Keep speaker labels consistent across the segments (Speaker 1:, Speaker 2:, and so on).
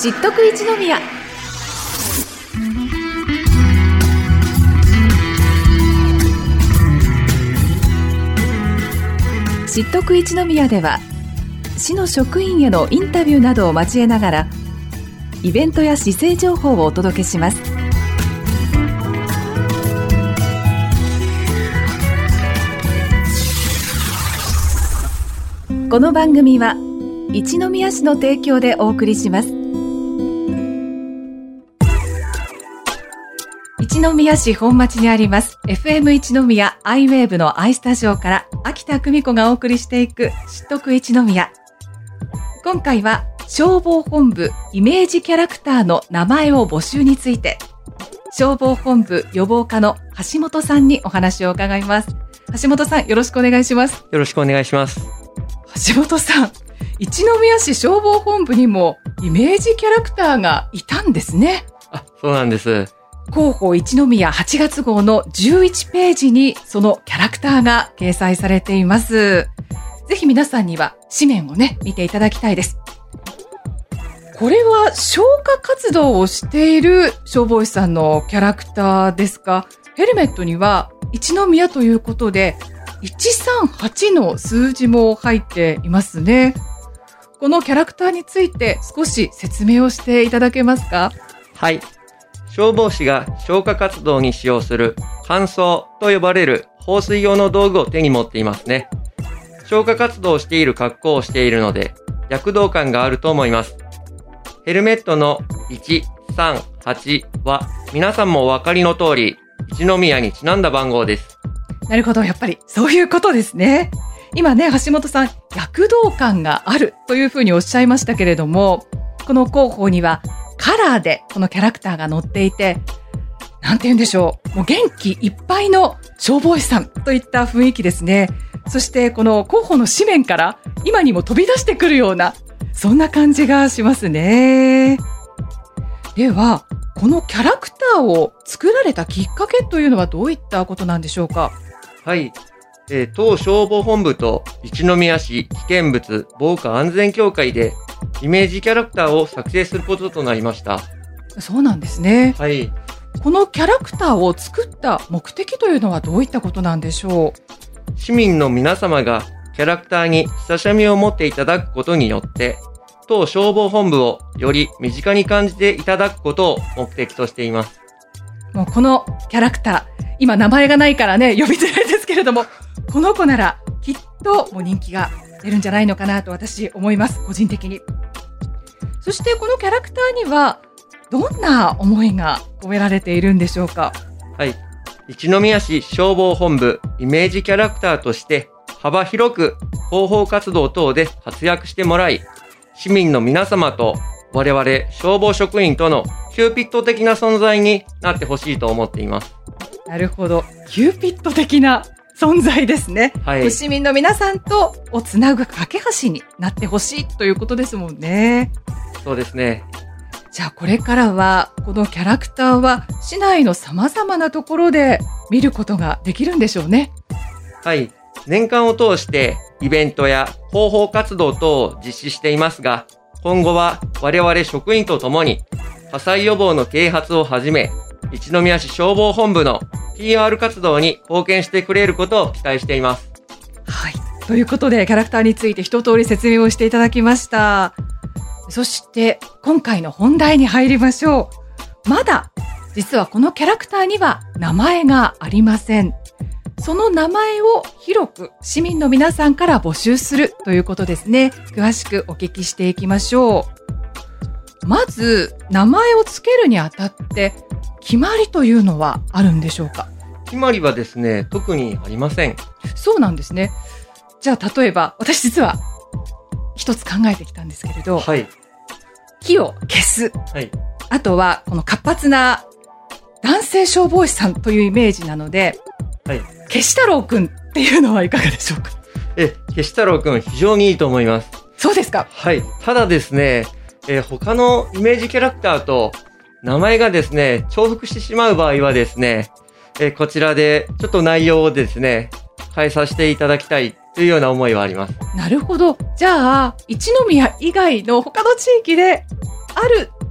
Speaker 1: 知っとく一宮。知っとく一宮では、市の職員へのインタビューなどを交えながらイベントや市政情報をお届けします。この番組は一宮市の提供でお送りします。一宮市本町にあります FM 一宮アイウェーブのアイスタジオから秋田久美子がお送りしていく知っとく一宮。今回は消防本部イメージキャラクターの名前を募集について、消防本部予防課の橋本さんにお話を伺います。橋本さん、よろしくお願いします。
Speaker 2: よろしくお願いします。
Speaker 1: 橋本さん、一宮市消防本部にもイメージキャラクターがいたんですね。
Speaker 2: そうなんです。
Speaker 1: 広報一宮8月号の11ページにそのキャラクターが掲載されています。ぜひ皆さんには紙面をね、見ていただきたいです。これは消火活動をしている消防士さんのキャラクターですか？ヘルメットには一宮ということで138の数字も入っていますね。このキャラクターについて少し説明をしていただけますか？
Speaker 2: はい。消防士が消火活動に使用する乾燥と呼ばれる放水用の道具を手に持っていますね。消火活動をしている格好をしているので躍動感があると思います。ヘルメットの138は皆さんもお分かりの通り一宮にちなんだ番号です。
Speaker 1: なるほど、やっぱりそういうことですね。今ね、橋本さん、躍動感があるというふうにおっしゃいましたけれども、この広報にはカラーでこのキャラクターが載っていて、なんて言うんでしょう、もう元気いっぱいの消防士さんといった雰囲気ですね。そしてこの広報の紙面から今にも飛び出してくるような、そんな感じがしますね。では、このキャラクターを作られたきっかけというのはどういったことなんでしょうか？
Speaker 2: はい。当消防本部と一宮市危険物防火安全協会でイメージキャラクターを作成することとなりました。
Speaker 1: そうなんですね。
Speaker 2: はい。
Speaker 1: このキャラクターを作った目的というのはどういったことなんでしょう？
Speaker 2: 市民の皆様がキャラクターに親しみを持っていただくことによって、当消防本部をより身近に感じていただくことを目的としています。
Speaker 1: もうこのキャラクター、今名前がないからね、呼びづらいですけれども、この子ならきっともう人気が出るんじゃないのかなと私思います、個人的に。そしてこのキャラクターにはどんな思いが込められているんでしょうか？
Speaker 2: はい。一宮市消防本部イメージキャラクターとして幅広く広報活動等で活躍してもらい、市民の皆様と我々消防職員とのキューピッド的な存在になってほしいと思っています。
Speaker 1: なるほど。キューピッド的な存在ですね。
Speaker 2: はい。
Speaker 1: 市民の皆さんとをつなぐ架け橋になってほしいということですもんね。
Speaker 2: そうですね。
Speaker 1: じゃあこれからはこのキャラクターは市内の様々なところで見ることができるんでしょうね。
Speaker 2: はい。年間を通してイベントや広報活動等を実施していますが、今後は我々職員とともに火災予防の啓発をはじめ、一宮市消防本部の PR 活動に貢献してくれることを期待しています。
Speaker 1: はい。ということでキャラクターについて一通り説明をしていただきました。そして今回の本題に入りましょう。まだ実はこのキャラクターには名前がありません。その名前を広く市民の皆さんから募集するということですね。詳しくお聞きしていきましょう。まず名前をつけるにあたって決まりというのはあるんでしょうか？
Speaker 2: 決まりはですね、特にありません。
Speaker 1: そうなんですね。じゃあ例えば私実は一つ考えてきたんですけれど、
Speaker 2: はい。
Speaker 1: 火を消す。
Speaker 2: はい。
Speaker 1: あとはこの活発な男性消防士さんというイメージなので、
Speaker 2: はい。
Speaker 1: 消し太郎くんっていうのはいかがでしょうか？
Speaker 2: 消し太郎くん非常にいいと思います。
Speaker 1: そうですか？
Speaker 2: はい。ただですね、他のイメージキャラクターと名前がですね、重複してしまう場合はですね、こちらでちょっと内容をですね、変えさせていただきたいというような思いはあります。
Speaker 1: なるほど。じゃあ、一宮以外の他の地域である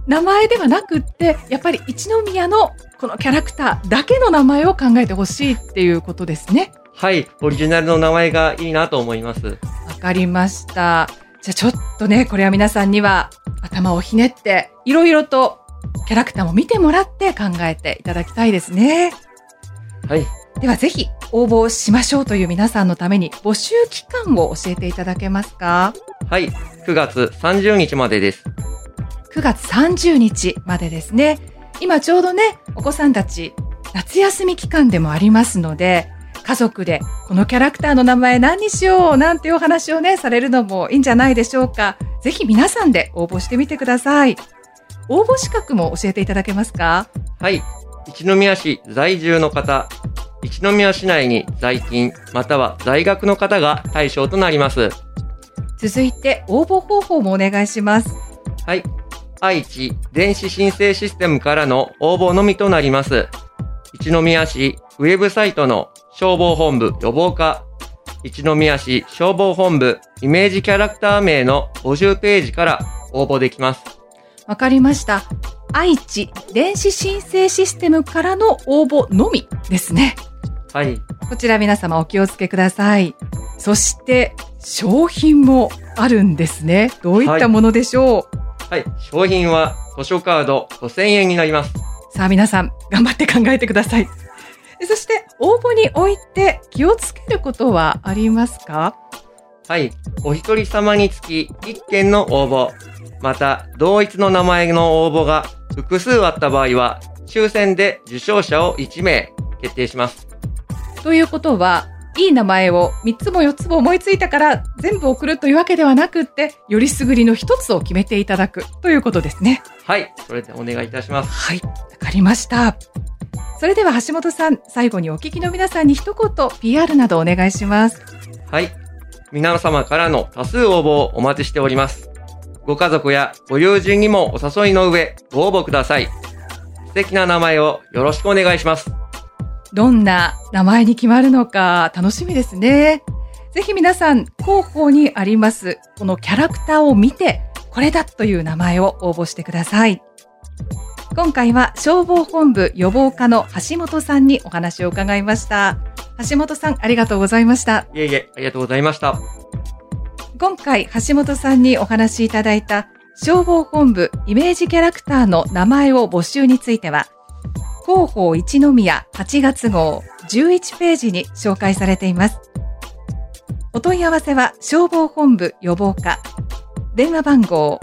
Speaker 1: 名前ではなくって、やっぱり一宮のこのキャラクターだけの名前を考えてほしいっていうことですね。
Speaker 2: はい、オリジナルの名前がいいなと思います。
Speaker 1: わかりました。じゃあちょっとね、これは皆さんには頭をひねって、いろいろとキャラクターも見てもらって考えていただきたいですね。
Speaker 2: はい。
Speaker 1: ではぜひ応募しましょうという皆さんのために募集期間を教えていただけますか？
Speaker 2: はい、9月30日までです。
Speaker 1: 9月30日までですね。今ちょうどね、お子さんたち夏休み期間でもありますので、家族でこのキャラクターの名前何にしようなんていうお話をね、されるのもいいんじゃないでしょうか。ぜひ皆さんで応募してみてください。応募資格も教えていただけますか？
Speaker 2: はい、一宮市在住の方、一宮市内に在勤または在学の方が対象となります。
Speaker 1: 続いて応募方法もお願いします。
Speaker 2: はい、愛知電子申請システムからの応募のみとなります。一宮市ウェブサイトの消防本部予防課、一宮市消防本部イメージキャラクター名の募集ページから応募できます。
Speaker 1: わかりました。愛知電子申請システムからの応募のみですね。
Speaker 2: はい。
Speaker 1: こちら皆様お気をつけください。そして商品もあるんですね。どういったものでしょう？
Speaker 2: はい、商品は図書カード5000円になります。
Speaker 1: さあ皆さん頑張って考えてください。そして応募において気をつけることはありますか？
Speaker 2: はい、お一人様につき1件の応募、また同一の名前の応募が複数あった場合は抽選で受賞者を1名決定します。
Speaker 1: ということは、いい名前を3つも4つも思いついたから全部送るというわけではなくって、よりすぐりの1つを決めていただくということですね。
Speaker 2: はい、それでお願いいたします。
Speaker 1: はい、わかりました。それでは橋本さん、最後にお聞きの皆さんに一言 PR などお願いします。
Speaker 2: はい、皆様からの多数応募をお待ちしております。ご家族やご友人にもお誘いの上ご応募ください。素敵な名前をよろしくお願いします。
Speaker 1: どんな名前に決まるのか楽しみですね。ぜひ皆さん広報にありますこのキャラクターを見て、これだという名前を応募してください。今回は消防本部予防課の橋本さんにお話を伺いました。橋本さん、ありがとうございました。
Speaker 2: いえいえ、ありがとうございました。
Speaker 1: 今回橋本さんにお話しいただいた消防本部イメージキャラクターの名前を募集については、広報一宮8月号11ページに紹介されています。お問い合わせは消防本部予防課、電話番号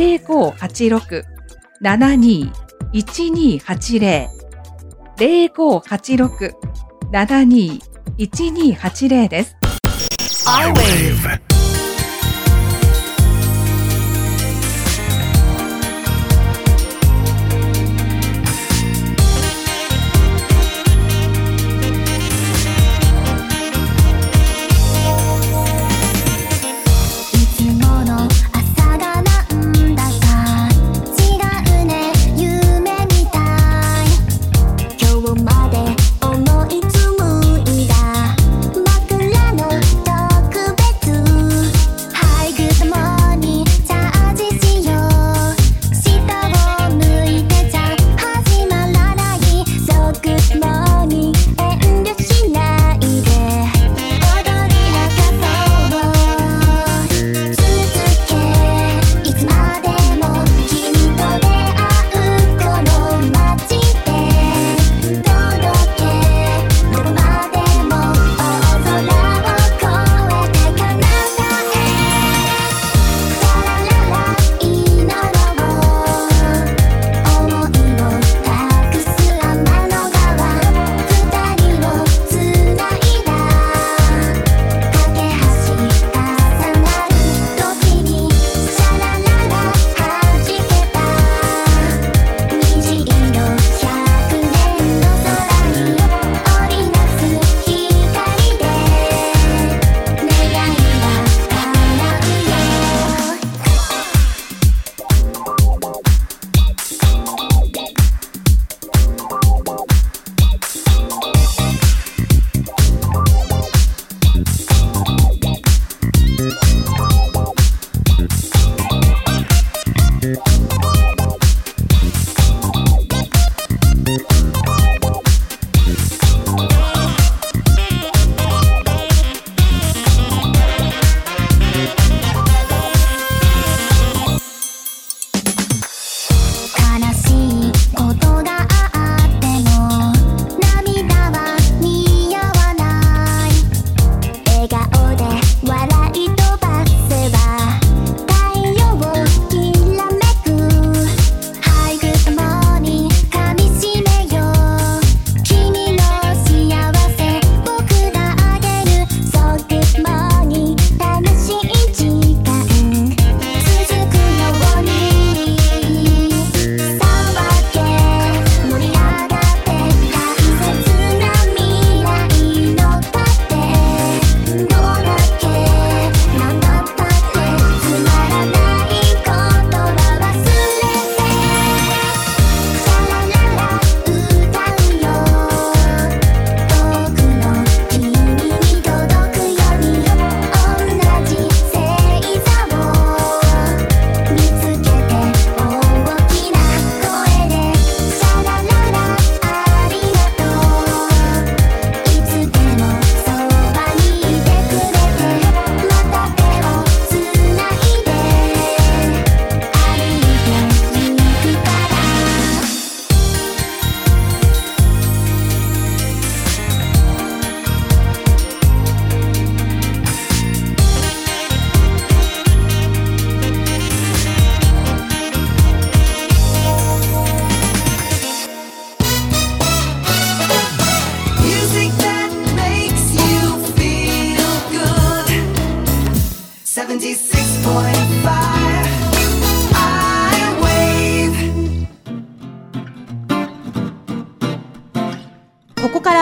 Speaker 1: 0586-721280 0586-721280 です。
Speaker 3: iWave「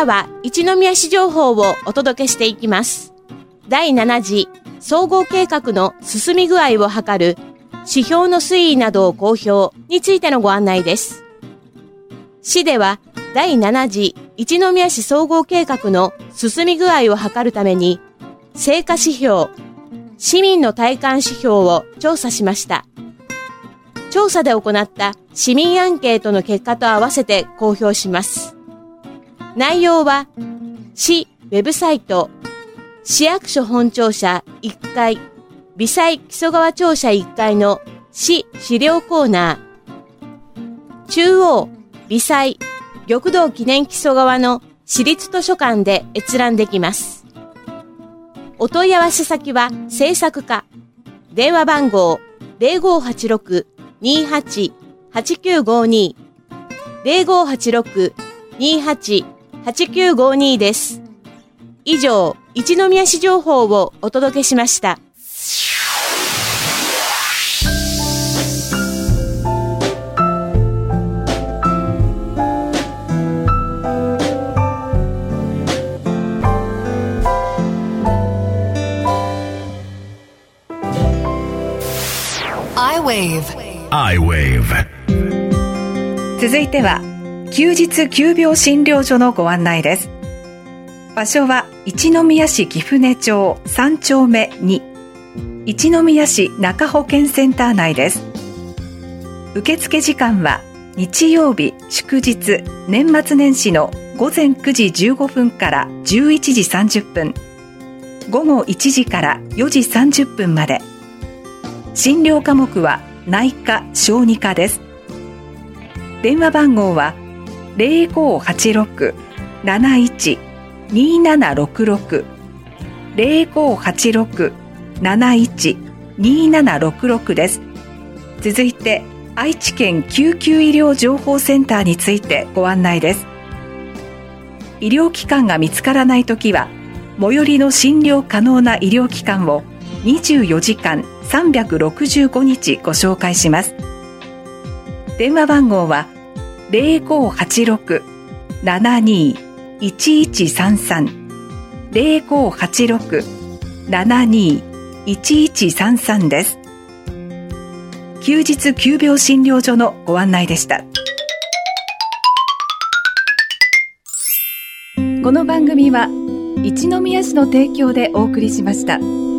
Speaker 4: からは一宮市情報をお届けしていきます。第7次総合計画の進み具合を測る指標の推移などを公表についてのご案内です。市では第7次一宮市総合計画の進み具合を測るために成果指標、市民の体感指標を調査しました。調査で行った市民アンケートの結果と合わせて公表します。内容は市ウェブサイト、市役所本庁舎1階、微細木曽川庁舎1階の市資料コーナー、中央、微細、玉堂記念木曽川の市立図書館で閲覧できます。お問い合わせ先は制作課、電話番号 0586-28-8952 0586-28-8952 です。以上、一宮市情報をお届けしました。
Speaker 3: I-Wave
Speaker 1: 続いては休日急病診療所のご案内です。場所は一宮市貴船町3丁目2、一宮市中保健センター内です。受付時間は日曜日祝日年末年始の午前9時15分から11時30分、午後1時から4時30分まで。診療科目は内科・小児科です。電話番号は 0586-71-2766 0586-71-2766 です。続いて愛知県救急医療情報センターについてご案内です。医療機関が見つからないときは最寄りの診療可能な医療機関を24時間365日ご紹介します。電話番号は 0586-72-1133 0586-72-1133 です。休日急病診療所のご案内でした。この番組は一宮市の提供でお送りしました。